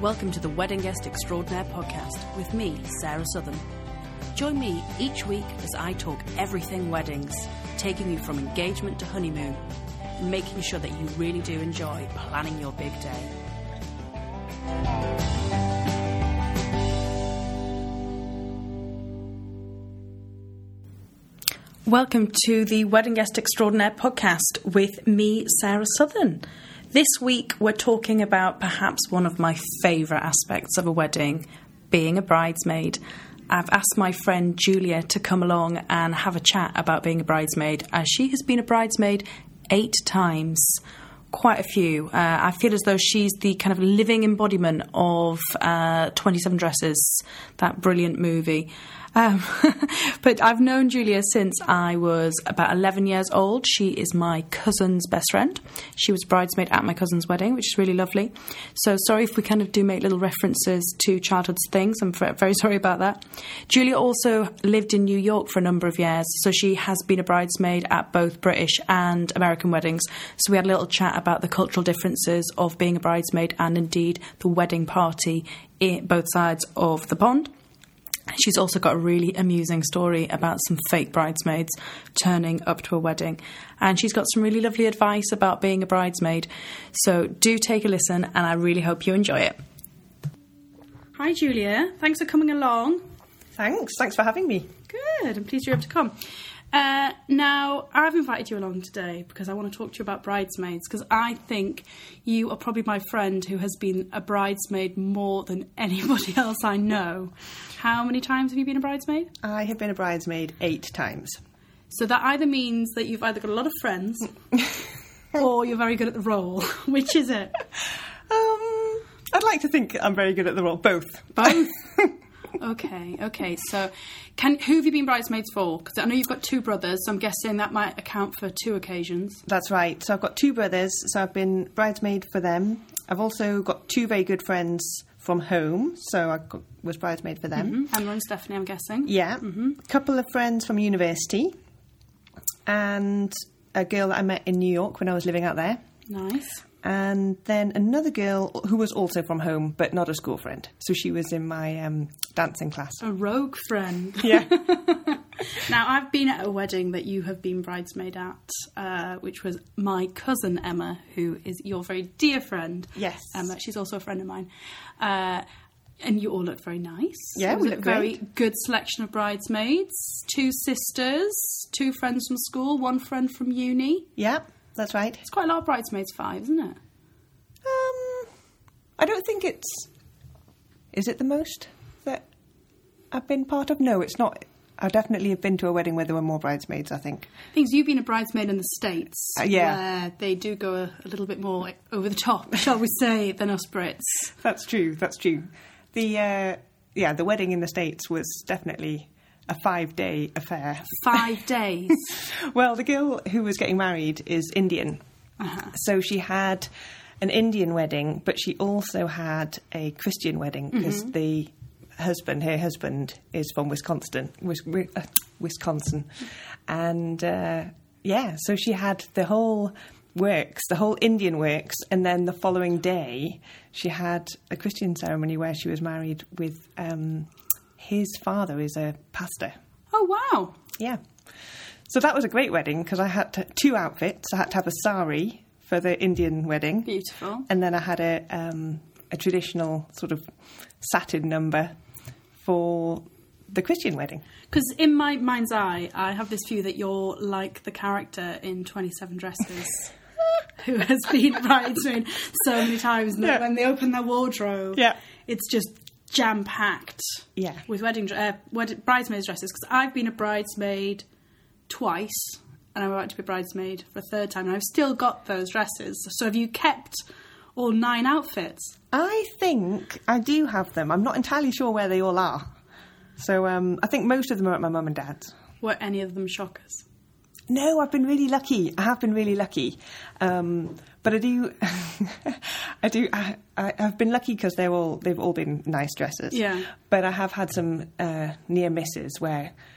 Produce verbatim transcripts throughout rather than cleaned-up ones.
Welcome to the Wedding Guest Extraordinaire podcast with me, Sarah Southern. Join me each week as I talk everything weddings, taking you from engagement to honeymoon, making sure that you really do enjoy planning your big day. Welcome to the Wedding Guest Extraordinaire podcast with me, Sarah Southern. This week we're talking about perhaps one of my favourite aspects of a wedding, being a bridesmaid. I've asked my friend Julia to come along and have a chat about being a bridesmaid, as she has been a bridesmaid eight times. Quite a few. Uh, I feel as though she's the kind of living embodiment of uh, twenty-seven Dresses, that brilliant movie. Um, but I've known Julia since I was about eleven years old. She is my cousin's best friend. She was bridesmaid at my cousin's wedding, which is really lovely. So sorry if we kind of do make little references to childhood things. I'm very sorry about that. Julia also lived in New York for a number of years, so she has been a bridesmaid at both British and American weddings. So we had a little chat about the cultural differences of being a bridesmaid and indeed the wedding party in both sides of the pond. She's also got a really amusing story about some fake bridesmaids turning up to a wedding. And she's got some really lovely advice about being a bridesmaid. So do take a listen, and I really hope you enjoy it. Hi, Julia. Thanks for coming along. Thanks. Thanks for having me. Good. I'm pleased you're able to come. Uh, now, I've invited you along today because I want to talk to you about bridesmaids, because I think you are probably my friend who has been a bridesmaid more than anybody else I know. How many times have you been a bridesmaid? I have been a bridesmaid eight times. So that either means that you've either got a lot of friends or you're very good at the role. Which is it? Um, I'd like to think I'm very good at the role. Both. Both? Okay, okay. So can who have you been bridesmaids for? Because I know you've got two brothers, so I'm guessing that might account for two occasions. That's right. So I've got two brothers, so I've been bridesmaid for them. I've also got two very good friends from home, so I got, was bridesmaid for them. Mm-hmm. Emma and Stephanie, I'm guessing. Yeah. Mm-hmm. A couple of friends from university, and a girl that I met in New York when I was living out there. Nice. And then another girl who was also from home, but not a school friend. So she was in my um, dancing class. A rogue friend. Yeah. Now, I've been at a wedding that you have been bridesmaid at, uh, which was my cousin Emma, who is your very dear friend. Yes. Emma, she's also a friend of mine. Uh, and you all look very nice. Yeah, it was we a look very great. good selection of bridesmaids. Two sisters, two friends from school, one friend from uni. Yeah. That's right. It's quite a lot of bridesmaids, five, isn't it? Um, I don't think it's... Is it the most that I've been part of? No, it's not. I definitely have been to a wedding where there were more bridesmaids, I think. Things you've been a bridesmaid in the States. Uh, yeah. Where they do go a, a little bit more over the top, shall we say, than us Brits. That's true, that's true. The, uh, yeah, the wedding in the States was definitely a five-day affair. Five days? Well, the girl who was getting married is Indian. Uh-huh. So So she had an Indian wedding, but she also had a Christian wedding because mm-hmm. the husband, her husband, is from Wisconsin. Wis- uh, Wisconsin. And, uh, yeah, so she had the whole works, the whole Indian works, and then the following day she had a Christian ceremony where she was married with... Um, his father is a pastor. Oh, wow. Yeah. So that was a great wedding because I had to, two outfits. I had to have a sari for the Indian wedding. Beautiful. And then I had a um, a traditional sort of satin number for the Christian wedding. Because in my mind's eye, I have this view that you're like the character in twenty-seven Dresses who has been bridesmaid so many times that yeah. when they open their wardrobe, yeah. it's just... jam-packed yeah. with wedding uh, wed- bridesmaids dresses, because I've been a bridesmaid twice and I'm about to be a bridesmaid for a third time and I've still got those dresses. So have you kept all nine outfits? I think I do have them. I'm not entirely sure where they all are. So um, I think most of them are at my mum and dad's. Were any of them shockers? No, I've been really lucky. I have been really lucky. Um, but I do, I do, I, I, I've been lucky because they're all, they've all been nice dresses. Yeah. But I have had some uh, near misses where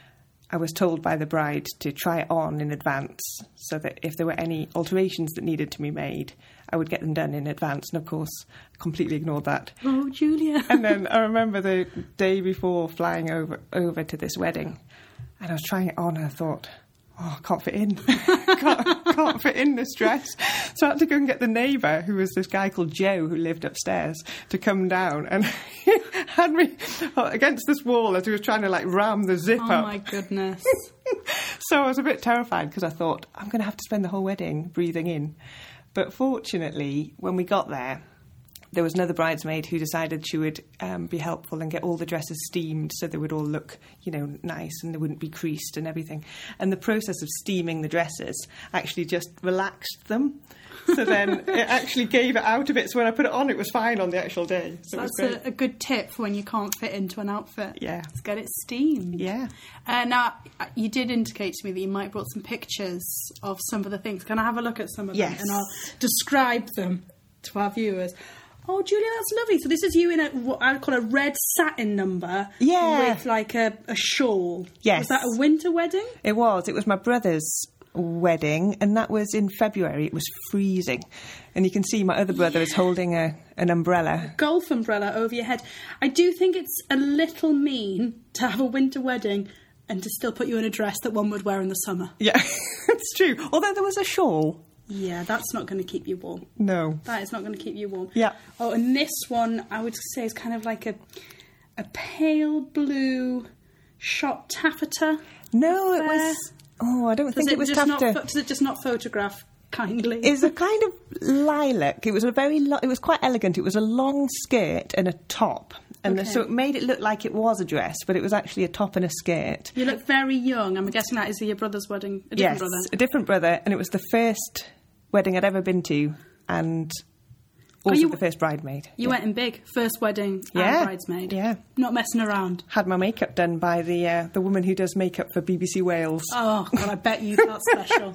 I was told by the bride to try it on in advance so that if there were any alterations that needed to be made, I would get them done in advance. And of course, completely ignored that. Oh, Julia. And then I remember the day before flying over, over to this wedding, and I was trying it on and I thought, oh, I can't fit in. can't, can't fit in this dress. So I had to go and get the neighbour, who was this guy called Joe, who lived upstairs, to come down. And he had me against this wall as he was trying to, like, ram the zip Oh, up. my goodness. So I was a bit terrified because I thought, I'm going to have to spend the whole wedding breathing in. But fortunately, when we got there, there was another bridesmaid who decided she would um, be helpful and get all the dresses steamed so they would all look, you know, nice and they wouldn't be creased and everything. And the process of steaming the dresses actually just relaxed them. So then it actually gave it out a bit. So when I put it on, it was fine on the actual day. So That's it was great. a, a good tip for when you can't fit into an outfit. Yeah. Let's get it steamed. Yeah. Uh, now, you did indicate to me that you might have brought some pictures of some of the things. Can I have a look at some of Yes. them? And I'll describe them to our viewers. Oh, Julia, that's lovely. So this is you in a, what I would call a red satin number. Yeah. With like a, a shawl. Yes. Was that a winter wedding? It was. It was my brother's wedding, and that was in February. It was freezing. And you can see my other brother is holding a an umbrella. Golf umbrella over your head. I do think it's a little mean to have a winter wedding and to still put you in a dress that one would wear in the summer. Yeah, it's true. Although there was a shawl. Yeah, that's not going to keep you warm. No. That is not going to keep you warm. Yeah. Oh, and this one, I would say, is kind of like a a pale blue shot taffeta. No, it affair. was... Oh, I don't Does think it, it was just not, taffeta. pho- does it just not photograph kindly? It's a kind of lilac. It was a very... Lo- it was quite elegant. It was a long skirt and a top. And Okay. the, so it made it look like it was a dress, but it was actually a top and a skirt. You look very young. I'm guessing that is your brother's wedding. A different Yes, brother. a different brother. And it was the first wedding I'd ever been to, and also you- the first bridemaid. You Yeah. went in big. First wedding Yeah. and bridesmaid. Yeah. Not messing around. Had my makeup done by the uh, the woman who does makeup for B B C Wales. Oh, God, I bet you felt special.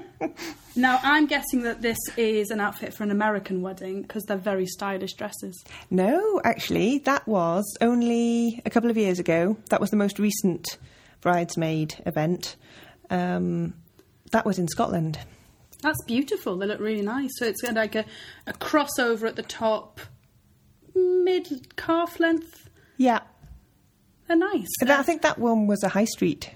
Now, I'm guessing that this is an outfit for an American wedding because they're very stylish dresses. No, actually, that was only a couple of years ago. That was the most recent bridesmaid event. Um, that was in Scotland. That's beautiful. They look really nice. So it's kind of like a, a crossover at the top, mid calf length. Yeah. They're nice. And I think that one was a high street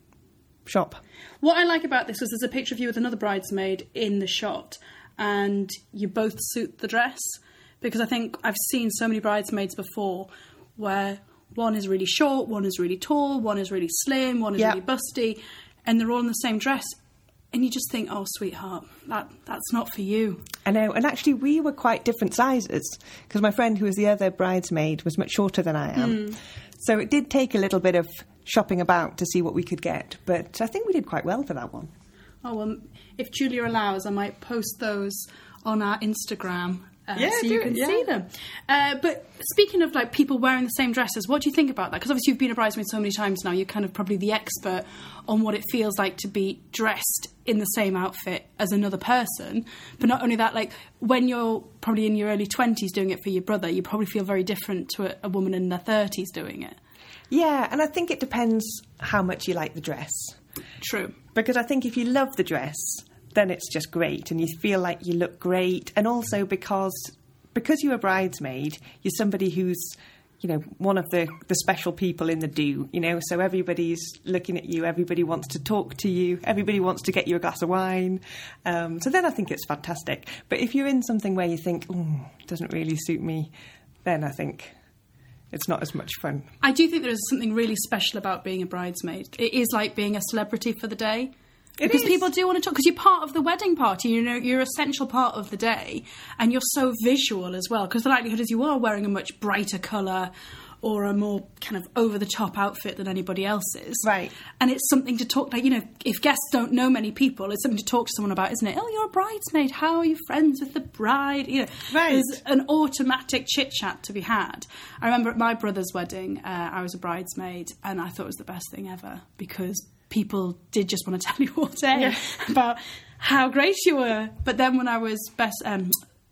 shop. What I like about this was there's a picture of you with another bridesmaid in the shot, and you both suit the dress. Because I think I've seen so many bridesmaids before where one is really short, one is really tall, one is really slim, one is Yeah. really busty, and they're all in the same dress. And you just think, oh, sweetheart, that that's not for you. I know, and actually we were quite different sizes because my friend who was the other bridesmaid was much shorter than I am. Mm. So it did take a little bit of shopping about to see what we could get, but I think we did quite well for that one. Oh, well, if Julia allows, I might post those on our Instagram. Uh, Yeah, so do you it, can yeah. see them. Uh, but speaking of like people wearing the same dresses, what do you think about that? Because obviously you've been a bridesmaid so many times now, you're kind of probably the expert on what it feels like to be dressed in the same outfit as another person. But not only that, like when you're probably in your early twenties doing it for your brother, you probably feel very different to a, a woman in their thirties doing it. Yeah, and I think it depends how much you like the dress. True. Because I think if you love the dress, then it's just great and you feel like you look great. And also because because you're a bridesmaid, you're somebody who's, you know, one of the, the special people in the do, you know, so everybody's looking at you, everybody wants to talk to you, everybody wants to get you a glass of wine. Um, so then I think it's fantastic. But if you're in something where you think, oh, it doesn't really suit me, then I think it's not as much fun. I do think there is something really special about being a bridesmaid. It is like being a celebrity for the day. It Because is. people do want to talk, because you're part of the wedding party, you know, you're an essential part of the day, and you're so visual as well, because the likelihood is you are wearing a much brighter colour or a more kind of over-the-top outfit than anybody else's. Right. And it's something to talk, like, you know, if guests don't know many people, it's something to talk to someone about, isn't it? Oh, you're a bridesmaid, how are you friends with the bride? You know, Right. there's an automatic chit-chat to be had. I remember at my brother's wedding, uh, I was a bridesmaid, and I thought it was the best thing ever, because people did just want to tell you all day Yeah. about how great you were. But then when I was best um,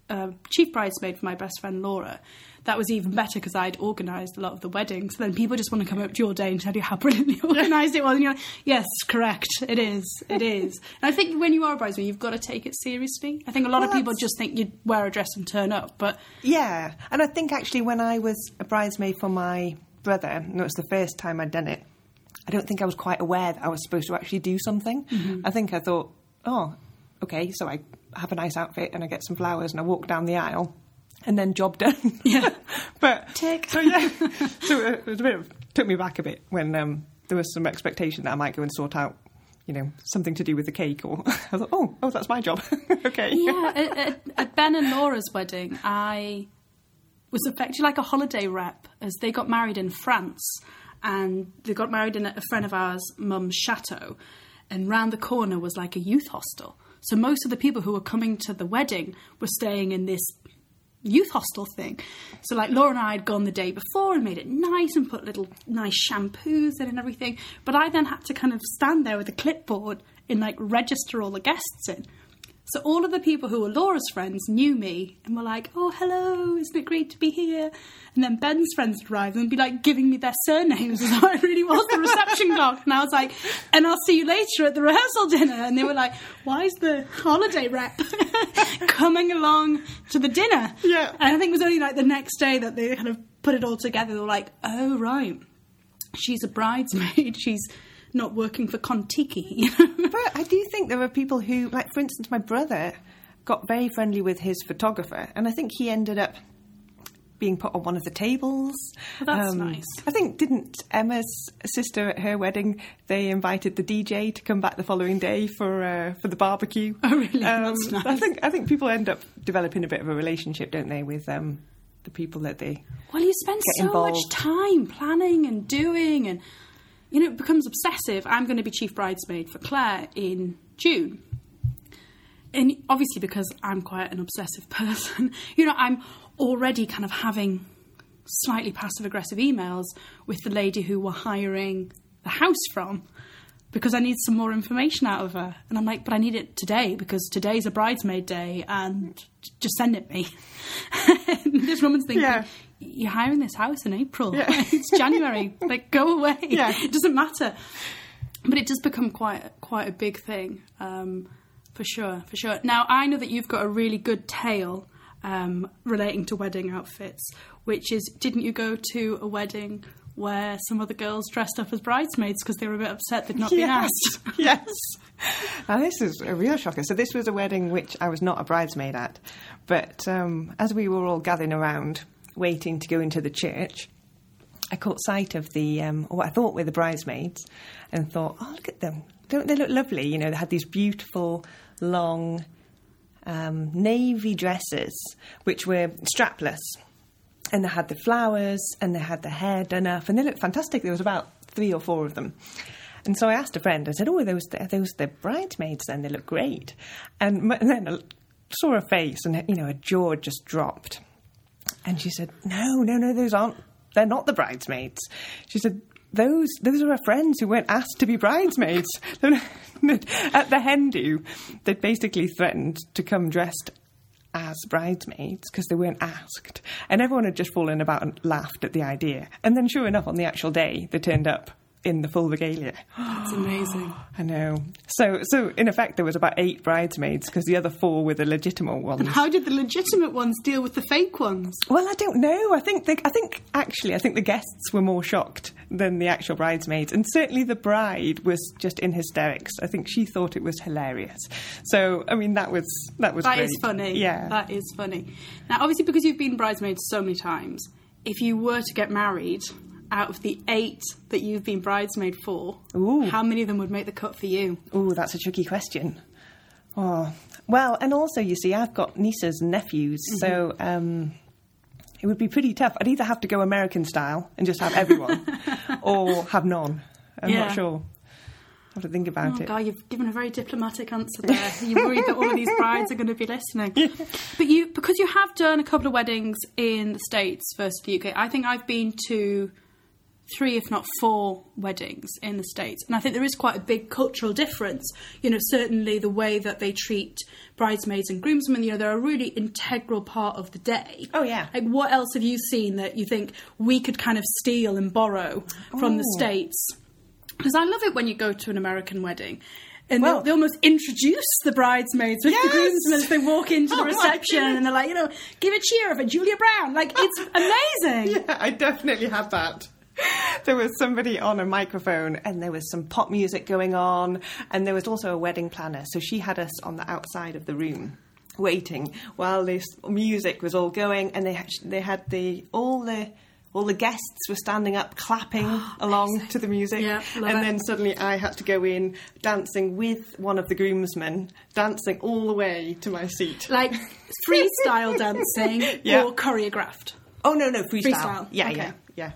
uh, chief bridesmaid for my best friend Laura, that was even better because I'd organised a lot of the weddings. So then people just want to come up to your day and tell you how brilliantly organised it was. And you're like, yes, correct, it is, it is. And I think when you are a bridesmaid, you've got to take it seriously. I think a lot well, of people just think you wear a dress and turn up. But yeah, and I think actually when I was a bridesmaid for my brother, and it was the first time I'd done it, I don't think I was quite aware that I was supposed to actually do something. Mm-hmm. I think I thought, oh, okay, so I have a nice outfit and I get some flowers and I walk down the aisle. And then job done. Yeah. but Tick. So yeah. So it was a bit of, took me back a bit when um, there was some expectation that I might go and sort out, you know, something to do with the cake. Or I thought, oh, oh, that's my job. Okay. Yeah. At, at, at Ben and Laura's wedding, I was effectively like a holiday rep, as they got married in France, and they got married in a friend of ours' mum's chateau, and round the corner was like a youth hostel. So most of the people who were coming to the wedding were staying in this youth hostel thing. So like Laura and I had gone the day before and made it nice and put little nice shampoos in and everything, but I then had to kind of stand there with a clipboard and like register all the guests in. So all of the people who were Laura's friends knew me and were like, oh, hello, isn't it great to be here? And then Ben's friends would arrive and be like giving me their surnames as though I really was the reception clerk. And I was like, and I'll see you later at the rehearsal dinner. And they were like, why is the holiday rep coming along to the dinner? Yeah. And I think it was only like the next day that they kind of put it all together. They were like, oh, right, she's a bridesmaid. She's not working for Contiki, you know. But I do think there are people who, like, for instance, my brother got very friendly with his photographer, and I think he ended up being put on one of the tables. Well, that's um, nice. I think, didn't Emma's sister at her wedding, they invited the D J to come back the following day for uh, for the barbecue. Oh, really? Um, that's nice. I think I think people end up developing a bit of a relationship, don't they, with um, the people that they Well, you spend get so involved. much time planning and doing, and you know, it becomes obsessive. I'm going to be chief bridesmaid for Claire in June. And obviously because I'm quite an obsessive person, you know, I'm already kind of having slightly passive-aggressive emails with the lady who we're hiring the house from because I need some more information out of her. And I'm like, but I need it today because today's a bridesmaid day and just send it me. And this woman's thinking, Yeah. you're hiring this house in April. Yeah. It's January. Like, go away. Yeah. It doesn't matter. But it does become quite quite a big thing, um, for sure, for sure. Now, I know that you've got a really good tale um, relating to wedding outfits, which is, didn't you go to a wedding where some of the girls dressed up as bridesmaids because they were a bit upset they'd not been Yes. asked? Yes. Now, this is a real shocker. So this was a wedding which I was not a bridesmaid at. But um, as we were all gathering around, waiting to go into the church, I caught sight of the, um, what I thought were the bridesmaids, and thought, oh, look at them. Don't they look lovely? You know, they had these beautiful, long, um, navy dresses, which were strapless. And they had the flowers, and they had the hair done up, and they looked fantastic. There was about three or four of them. And so I asked a friend, I said, oh, are those, are those the bridesmaids then? They look great. And, and then I saw her face, and, you know, her jaw just dropped. And she said, no, no, no, those aren't, they're not the bridesmaids. She said, those those are her friends who weren't asked to be bridesmaids. At the hen do, they'd basically threatened to come dressed as bridesmaids because they weren't asked. And everyone had just fallen about and laughed at the idea. And then sure enough, on the actual day, they turned up in the full regalia. That's amazing. I know. So, so in effect, there was about eight bridesmaids because the other four were the legitimate ones. And how did the legitimate ones deal with the fake ones? Well, I don't know. I think, they, I think actually, I think the guests were more shocked than the actual bridesmaids, and certainly the bride was just in hysterics. I think she thought it was hilarious. So, I mean, that was that was That great. is funny. Yeah, that is funny. Now, obviously, because you've been bridesmaids so many times, if you were to get married, out of the eight that you've been bridesmaid for, Ooh. how many of them would make the cut for you? Oh, that's a tricky question. Oh, well, and also, you see, I've got nieces and nephews, mm-hmm. so um, it would be pretty tough. I'd either have to go American style and just have everyone, or have none. I'm yeah. not sure. I have to think about oh, it. God, you've given a very diplomatic answer there. You're worried that all of these brides are going to be listening. Yeah. But you, because you have done a couple of weddings in the States versus the U K, I think I've been to three, if not four, weddings in the States. And I think there is quite a big cultural difference. You know, certainly the way that they treat bridesmaids and groomsmen, you know, they're a really integral part of the day. Oh, yeah. Like, what else have you seen that you think we could kind of steal and borrow from Oh. the States? Because I love it when you go to an American wedding and Well- they, they almost introduce the bridesmaids with the Yes! groomsmen as they walk into the Oh, my reception and they're like, you know, give a cheer for Julia Brown. Like, it's amazing. Yeah, I definitely had that. There was somebody on a microphone and there was some pop music going on, and there was also a wedding planner. So she had us on the outside of the room waiting while this music was all going, and they had, they had the all the all the guests were standing up clapping along to the music. Yeah, love and it. then suddenly I had to go in dancing with one of the groomsmen, dancing all the way to my seat. Like, freestyle dancing Yeah. or choreographed. Oh no, no, freestyle. Freestyle, Yeah, okay. yeah, yeah.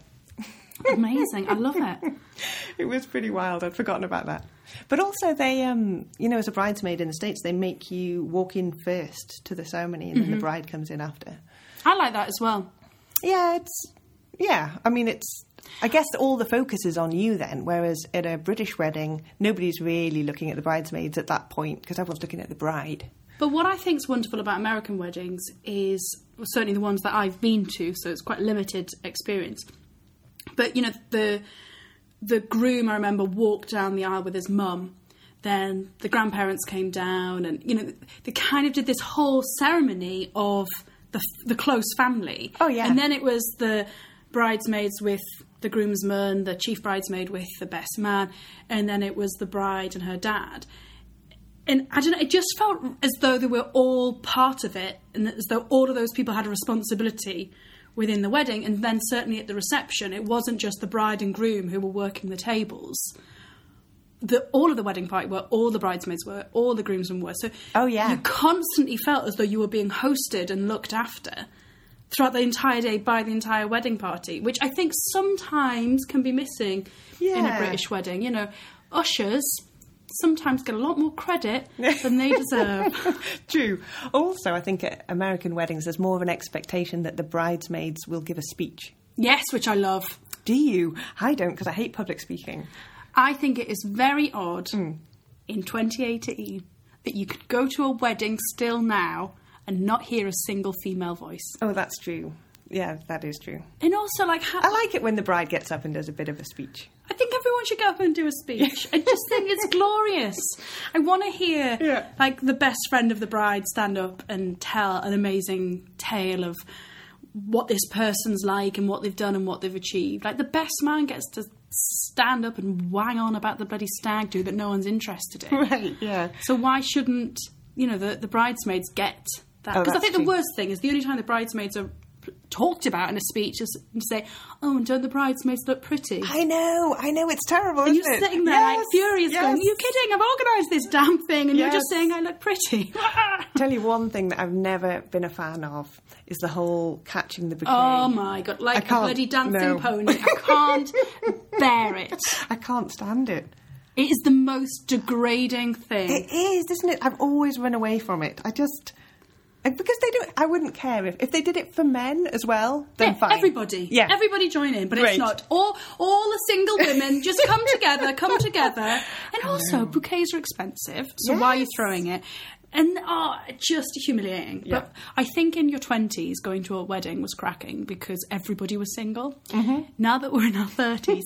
Amazing. I love it. It was pretty wild. I'd forgotten about that. But also, they, um, you know, as a bridesmaid in the States, they make you walk in first to the ceremony, and then the bride comes in after. I like that as well. Yeah, it's yeah. I mean, it's. I guess all the focus is on you then, whereas at a British wedding, nobody's really looking at the bridesmaids at that point because everyone's looking at the bride. But what I think's wonderful about American weddings is, well, certainly the ones that I've been to, so it's quite limited experience. But, you know, the the groom, I remember, walked down the aisle with his mum. Then the grandparents came down and, you know, they kind of did this whole ceremony of the the close family. Oh, yeah. And then it was the bridesmaids with the groomsman, the chief bridesmaid with the best man, and then it was the bride and her dad. And I don't know, it just felt as though they were all part of it, and as though all of those people had a responsibility within the wedding. And then certainly at the reception, it wasn't just the bride and groom who were working the tables. The, all of the wedding party were, all the bridesmaids were, all the groomsmen were. So Oh, yeah. you constantly felt as though you were being hosted and looked after throughout the entire day by the entire wedding party, which I think sometimes can be missing in a Yeah. British wedding. You know, ushers sometimes get a lot more credit than they deserve. True. Also, I think at American weddings, there's more of an expectation that the bridesmaids will give a speech. Yes, which I love. Do you? I don't, because I hate public speaking. I think it is very odd Mm. in twenty eighteen that you could go to a wedding still now and not hear a single female voice. Oh, that's true. Yeah, that is true. And also, like, ha- I like it when the bride gets up and does a bit of a speech. I think everyone should go up and do a speech. I just think it's glorious. I want to hear, Yeah. like, the best friend of the bride stand up and tell an amazing tale of what this person's like and what they've done and what they've achieved. Like, the best man gets to stand up and wang on about the bloody stag do that no one's interested in. Right, yeah. So why shouldn't, you know, the, the bridesmaids get that? Oh, Because I that's think the true. worst thing is the only time the bridesmaids are p- talked about in a speech is to say, oh, and don't the bridesmaids look pretty? I know, I know, it's terrible, And isn't you're it? sitting there Yes, like furious yes. going, are you kidding? I've organised this damn thing and you're Yes. just saying I look pretty. Tell you one thing that I've never been a fan of is the whole catching the bouquet. Oh my God, I like a can't- bloody dancing no. pony. I can't bear it. I can't stand it. It is the most degrading thing. It is, isn't it? I've always run away from it. I just... Because they do, I wouldn't care if, if they did it for men as well. Then Yeah, fine. everybody, yeah, everybody join in, but Great. it's not. All all the single women just come together, come together, and also bouquets are expensive, so why are you Yes. throwing it? And oh, just humiliating. Yeah. But I think in your twenties, going to a wedding was cracking because everybody was single. Mm-hmm. Now that we're in our thirties,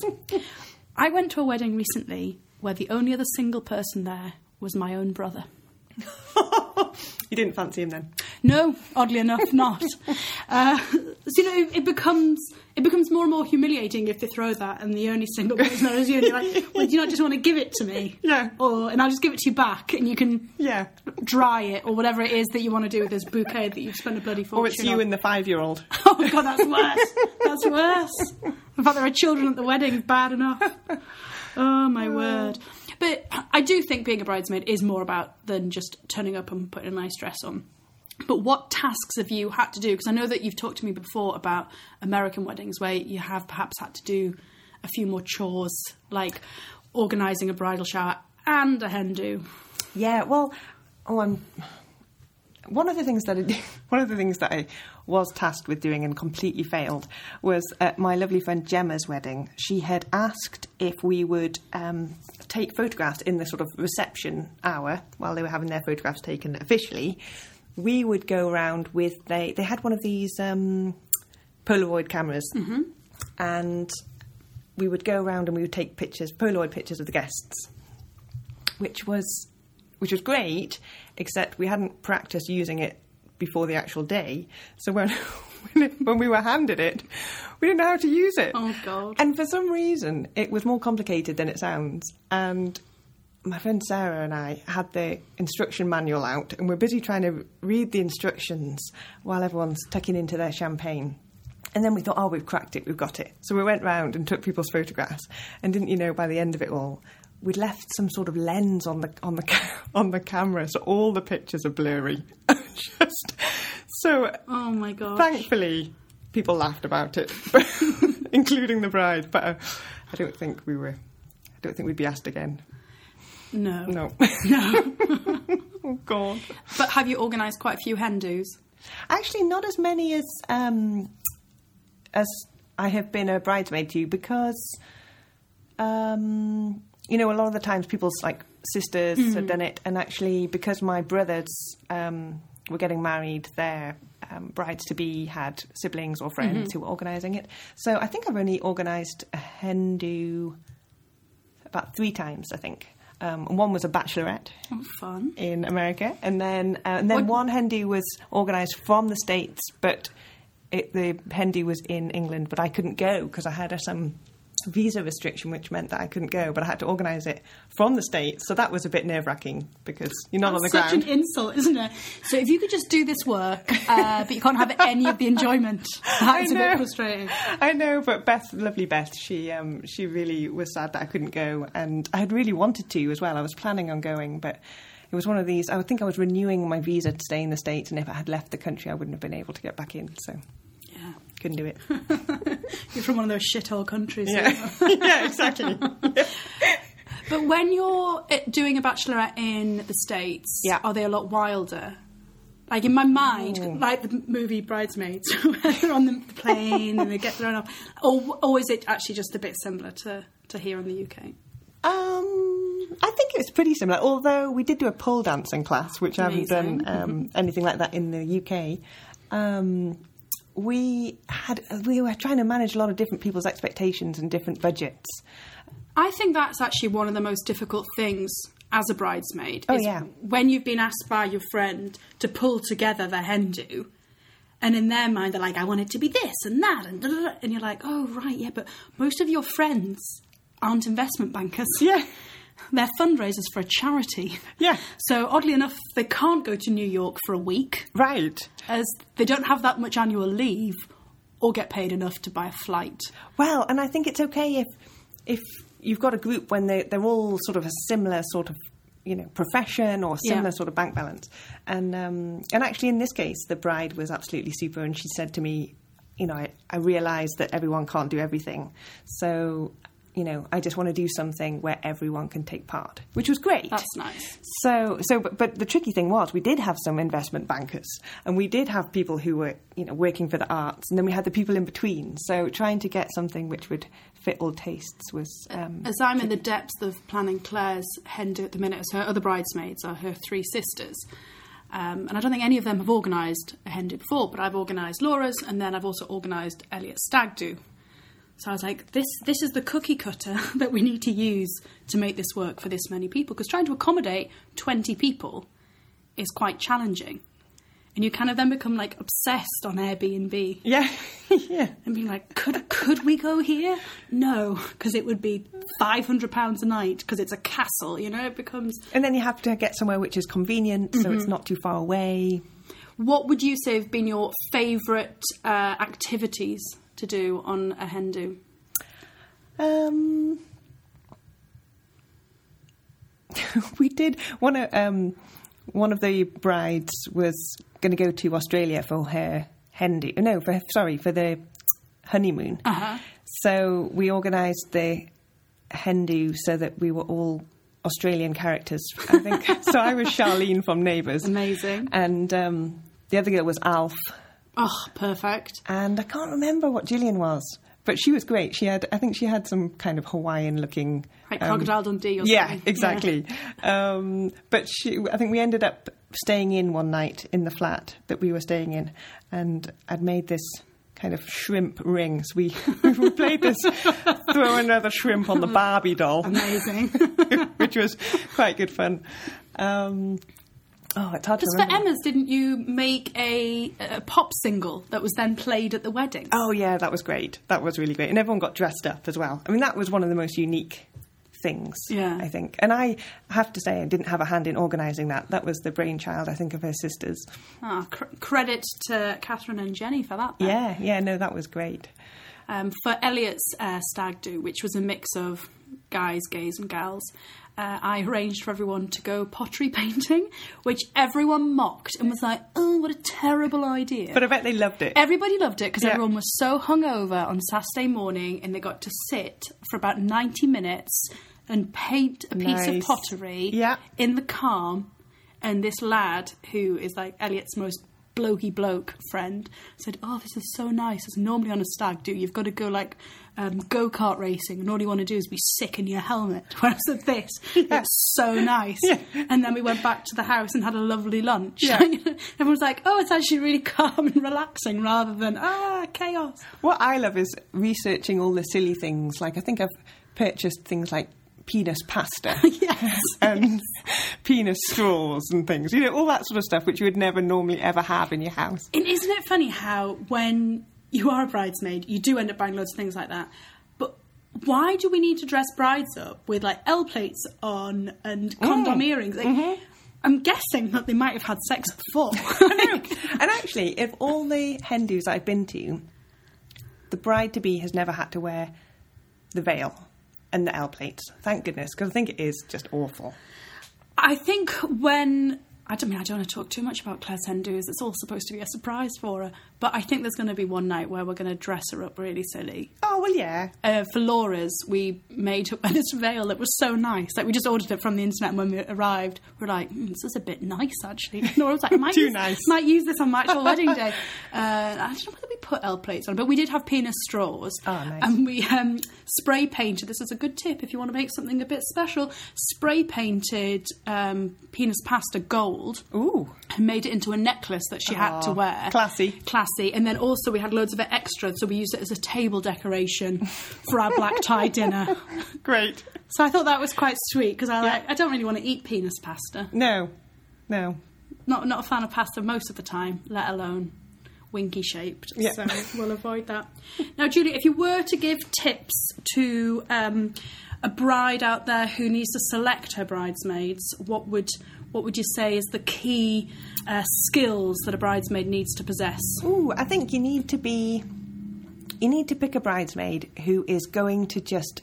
I went to a wedding recently where the only other single person there was my own brother. You didn't fancy him then? No, oddly enough, not. Uh, so, you know, it becomes it becomes more and more humiliating if they throw that, and the only single person is you. And you're like, well, do you not just want to give it to me? Yeah. Or and I'll just give it to you back, and you can Yeah. dry it or whatever it is that you want to do with this bouquet that you've spent a bloody fortune Or it's you on. and the five-year-old. Oh my God, that's worse. That's worse. In fact, there are children at the wedding. Bad enough. Oh my word. But I do think being a bridesmaid is more about than just turning up and putting a nice dress on. But what tasks have you had to do? Because I know that you've talked to me before about American weddings where you have perhaps had to do a few more chores, like organising a bridal shower and a hen do. Yeah, well, oh, I'm... one of the things that I, one of the things that I was tasked with doing and completely failed was at my lovely friend Gemma's wedding. She had asked if we would um, take photographs in the sort of reception hour while they were having their photographs taken officially. We would go around with they they had one of these um, Polaroid cameras, mm-hmm. and we would go around and we would take pictures, Polaroid pictures of the guests, which was which was great, except we hadn't practiced using it before the actual day. So when when we were handed it, we didn't know how to use it. Oh, God. And for some reason, it was more complicated than it sounds. And my friend Sarah and I had the instruction manual out, and we're busy trying to read the instructions while everyone's tucking into their champagne. And then we thought, oh, we've cracked it, we've got it. So we went round and took people's photographs. And didn't you know, by the end of it all, we'd left some sort of lens on the on the on the camera, so all the pictures are blurry. Just so. Oh my god! Thankfully, people laughed about it, including the bride. But uh, I don't think we were. I don't think we'd be asked again. No. No. No. Oh God! But have you organised quite a few hen dos? Actually, not as many as um, as I have been a bridesmaid to, because. Um, You know, a lot of the times people's, like, sisters mm. have done it, and actually, because my brothers um, were getting married, their um, brides-to-be had siblings or friends mm-hmm. who were organising it. So I think I've only organised a hen do about three times, I think. Um, and one was a bachelorette oh, fun. in America, and then uh, and then what? one hen do was organised from the States, but it, the hen do was in England, but I couldn't go because I had uh, some... visa restriction, which meant that I couldn't go, but I had to organise it from the States, so that was a bit nerve-wracking because you're not That's on the ground. Such an insult, isn't it? So if you could just do this work, uh, but you can't have any of the enjoyment, that's a bit frustrating. I know, but Beth, lovely Beth, she um, she really was sad that I couldn't go, and I had really wanted to as well. I was planning on going, but it was one of these, I would think I was renewing my visa to stay in the States, and if I had left the country, I wouldn't have been able to get back in, so... couldn't do it. You're from one of those shithole countries. Yeah, yeah, exactly. Yeah. But when you're doing a bachelorette in the States, yeah. are they a lot wilder? Like in my mind, Ooh. like the movie Bridesmaids, where they're on the plane and they get thrown off. Or, or is it actually just a bit similar to, to here in the U K? Um, I think it was pretty similar, although we did do a pole dancing class, which Amazing. I haven't done um, anything like that in the U K. Um... We had we were trying to manage a lot of different people's expectations and different budgets. I think that's actually one of the most difficult things as a bridesmaid. Oh, is yeah. When you've been asked by your friend to pull together the hen do, and in their mind they're like, I want it to be this and that, and da, da, da, and you're like, oh, right, yeah, but most of your friends aren't investment bankers. Yeah. They're fundraisers for a charity. Yeah. So, oddly enough, they can't go to New York for a week. Right. As they don't have that much annual leave or get paid enough to buy a flight. Well, and I think it's okay if if you've got a group when they, they're all sort of a similar sort of, you know, profession or similar yeah. sort of bank balance. And um, and actually in this case, the bride was absolutely super, and she said to me, you know, I, I realise that everyone can't do everything. So... you know, I just want to do something where everyone can take part, which was great. That's nice. So, so, but, but the tricky thing was we did have some investment bankers, and we did have people who were, you know, working for the arts, and then we had the people in between. So trying to get something which would fit all tastes was... Um, As I'm in the depths of planning Claire's hen do at the minute, as her other bridesmaids are her three sisters. Um, and I don't think any of them have organised a hen do before, but I've organised Laura's, and then I've also organised Elliot's stag do. So I was like, this this is the cookie cutter that we need to use to make this work for this many people. Because trying to accommodate twenty people is quite challenging. And you kind of then become, like, obsessed on Airbnb. Yeah, yeah. And being like, could could we go here? No, because it would be five hundred pounds a night because it's a castle, you know? It becomes... And then you have to get somewhere which is convenient, mm-hmm. so it's not too far away. What would you say have been your favourite uh, activities to do on a hen do? Um, we did one of um, one of the brides was going to go to Australia for her hen do. No, for sorry for the honeymoon. Uh-huh. So we organised the hen do so that we were all Australian characters, I think. So I was Charlene from Neighbours. Amazing. And um, the other girl was Alf. Oh, perfect. And I can't remember what Gillian was, but she was great. She had, I think she had some kind of Hawaiian-looking... Like um, Crocodile Dundee or yeah, something. exactly. Yeah. Um, but she, I think we ended up staying in one night in the flat that we were staying in, and I'd made this kind of shrimp ring. So we, we played this throw another shrimp on the Barbie doll. Amazing. Which was quite good fun. Um, oh, it's hard to Because remember. for Emma's, didn't you make a, a pop single that was then played at the wedding? Oh, yeah, that was great. That was really great. And everyone got dressed up as well. I mean, that was one of the most unique things, yeah. I think. And I have to say, I didn't have a hand in organising that. That was the brainchild, I think, of her sisters. Oh, cr- credit to Catherine and Jenny for that, then. Yeah, yeah, no, that was great. Um, for Elliot's uh, stag do, which was a mix of guys, gays and gals, uh, I arranged for everyone to go pottery painting, which everyone mocked and was like, oh, what a terrible idea. But I bet they loved it. Everybody loved it because Yeah. everyone was so hungover on Saturday morning, and they got to sit for about ninety minutes and paint a piece Nice. of pottery Yeah. in the calm. And this lad, who is like Elliot's most blokey bloke friend, said, oh, this is so nice. It's normally on a stag do, you've got to go like um, go-kart racing, and all you want to do is be sick in your helmet. Whereas at this, Yeah. it's so nice. Yeah. And then we went back to the house and had a lovely lunch. Yeah. Everyone was like, oh, it's actually really calm and relaxing rather than, ah, chaos. What I love is researching all the silly things. Like, I think I've purchased things like penis pasta Yes. and penis straws and things. You know, all that sort of stuff which you would never normally ever have in your house. And isn't it funny how when you are a bridesmaid, you do end up buying loads of things like that? But why do we need to dress brides up with like L plates on and condom Mm. earrings? Like, Mm-hmm. I'm guessing that they might have had sex before. And actually, if all the hen dos I've been to, the bride-to-be has never had to wear the veil and the L plates. Thank goodness, because I think it is just awful. I think when... I don't mean I don't want to talk too much about Claire's hen dos. It's all supposed to be a surprise for her. But I think there's going to be one night where we're going to dress her up really silly. Oh, well, yeah. Uh, for Laura's, we made her wear this veil that was so nice. Like, we just ordered it from the internet, and when we arrived, we were like, mm, this is a bit nice, actually. And Laura was like, I might, Too use, nice. might use this on my actual wedding day. Uh, I don't know whether we put L plates on, but we did have penis straws. Oh, nice. And we um, spray painted, this is a good tip if you want to make something a bit special, spray painted um, penis pasta gold. Ooh. And made it into a necklace that she had to Oh, wear. classy. Classy. And then also we had loads of it extra, so we used it as a table decoration for our black tie dinner. Great. So I thought that was quite sweet, because I Yeah. like I don't really want to eat penis pasta. No. No. Not not a fan of pasta most of the time, let alone winky shaped. Yeah. So we'll avoid that. Now, Julie, if you were to give tips to um, a bride out there who needs to select her bridesmaids, what would what would you say is the key uh, skills that a bridesmaid needs to possess? Ooh, I think you need to be... You need to pick a bridesmaid who is going to just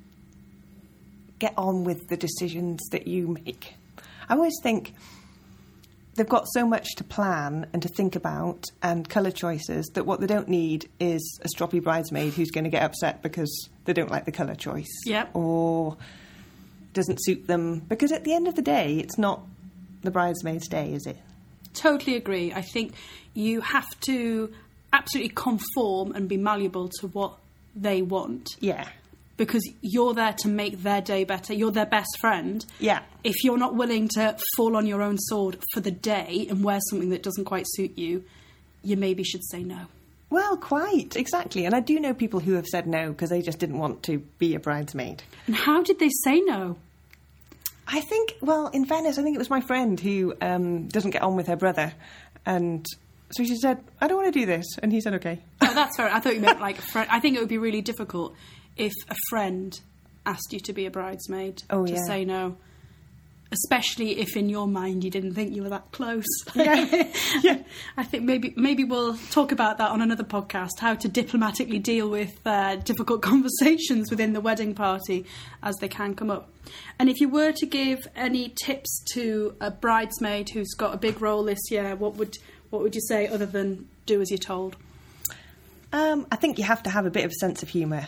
get on with the decisions that you make. I always think they've got so much to plan and to think about and colour choices that what they don't need is a stroppy bridesmaid who's going to get upset because they don't like the colour choice. Yep. Or doesn't suit them. Because at the end of the day, it's not the bridesmaid's day, is it? Totally agree. I think you have to absolutely conform and be malleable to what they want, Yeah. because you're there to make their day better. You're their best friend. Yeah. If you're not willing to fall on your own sword for the day and wear something that doesn't quite suit you, you maybe should say no. Well, quite, exactly. And I do know people who have said no because they just didn't want to be a bridesmaid. And how did they say no? I think, well, in fairness, I think it was my friend who um, doesn't get on with her brother. And so she said, I don't want to do this. And he said, okay. Oh, that's fair. I thought you meant like a friend. I think it would be really difficult if a friend asked you to be a bridesmaid Oh, to yeah. say no. Especially if in your mind you didn't think you were that close. Yeah. Yeah. I think maybe maybe we'll talk about that on another podcast, how to diplomatically deal with uh, difficult conversations within the wedding party as they can come up. And if you were to give any tips to a bridesmaid who's got a big role this year, what would what would you say other than do as you're told? Um, I think you have to have a bit of a sense of humour.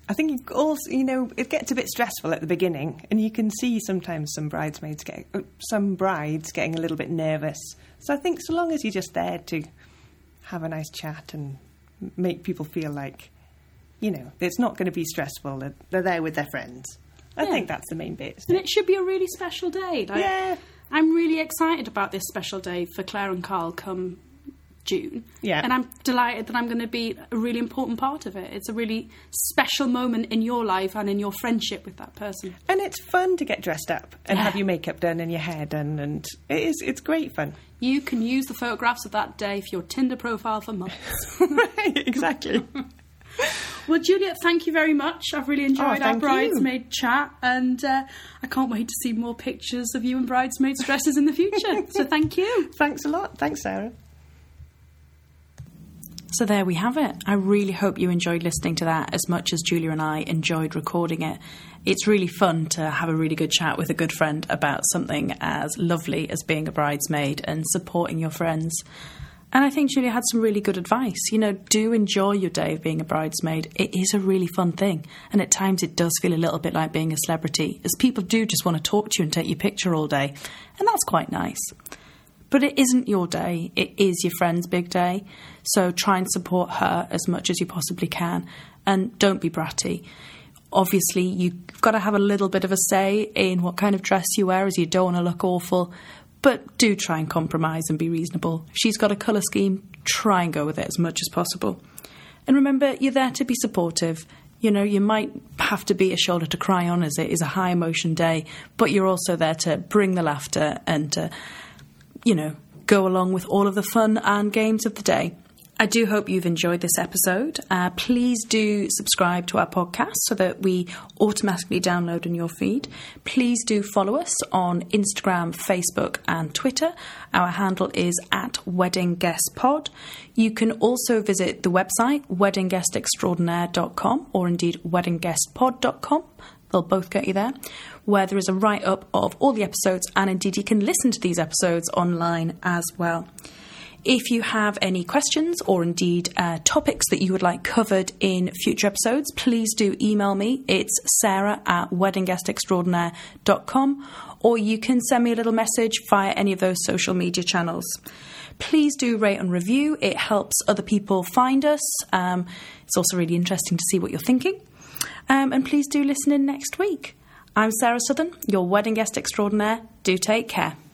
I think you also, you know, it gets a bit stressful at the beginning, and you can see sometimes some bridesmaids get, some brides getting a little bit nervous. So I think so long as you're just there to have a nice chat and make people feel like, you know, it's not going to be stressful, that they're there with their friends. I yeah. think that's the main bit. And it should be a really special day. Like, yeah. I'm really excited about this special day for Claire and Carl come June. Yeah. And I'm delighted that I'm going to be a really important part of it. It's a really special moment in your life and in your friendship with that person. And it's fun to get dressed up and Yeah. have your makeup done and your hair done, and it is, it's great fun. You can use the photographs of that day for your Tinder profile for months. Right, exactly. Well, Juliet, thank you very much. I've really enjoyed Oh, our thank bridesmaid you. chat, and uh, I can't wait to see more pictures of you and bridesmaids' dresses in the future. So thank you. Thanks a lot. Thanks, Sarah. So there we have it. I really hope you enjoyed listening to that as much as Julia and I enjoyed recording it. It's really fun to have a really good chat with a good friend about something as lovely as being a bridesmaid and supporting your friends. And I think Julia had some really good advice. You know, do enjoy your day of being a bridesmaid. It is a really fun thing. And at times it does feel a little bit like being a celebrity, as people do just want to talk to you and take your picture all day. And that's quite nice. But it isn't your day. It is your friend's big day. So try and support her as much as you possibly can. And don't be bratty. Obviously, you've got to have a little bit of a say in what kind of dress you wear, as you don't want to look awful. But do try and compromise and be reasonable. If she's got a colour scheme, try and go with it as much as possible. And remember, you're there to be supportive. You know, you might have to be a shoulder to cry on, as it is a high emotion day, but you're also there to bring the laughter and to, you know, go along with all of the fun and games of the day. I do hope you've enjoyed this episode. Uh, please do subscribe to our podcast so that we automatically download in your feed. Please do follow us on Instagram, Facebook and Twitter. Our handle is at Wedding Guest Pod. You can also visit the website wedding guest extraordinaire dot com or indeed wedding guest pod dot com. They'll both get you there, where there is a write-up of all the episodes, and indeed you can listen to these episodes online as well. If you have any questions or indeed uh, topics that you would like covered in future episodes, please do email me. It's sarah at wedding guest extraordinaire dot com, or you can send me a little message via any of those social media channels. Please do rate and review. It helps other people find us. Um, it's also really interesting to see what you're thinking. Um, and please do listen in next week. I'm Sarah Southern, your wedding guest extraordinaire. Do take care.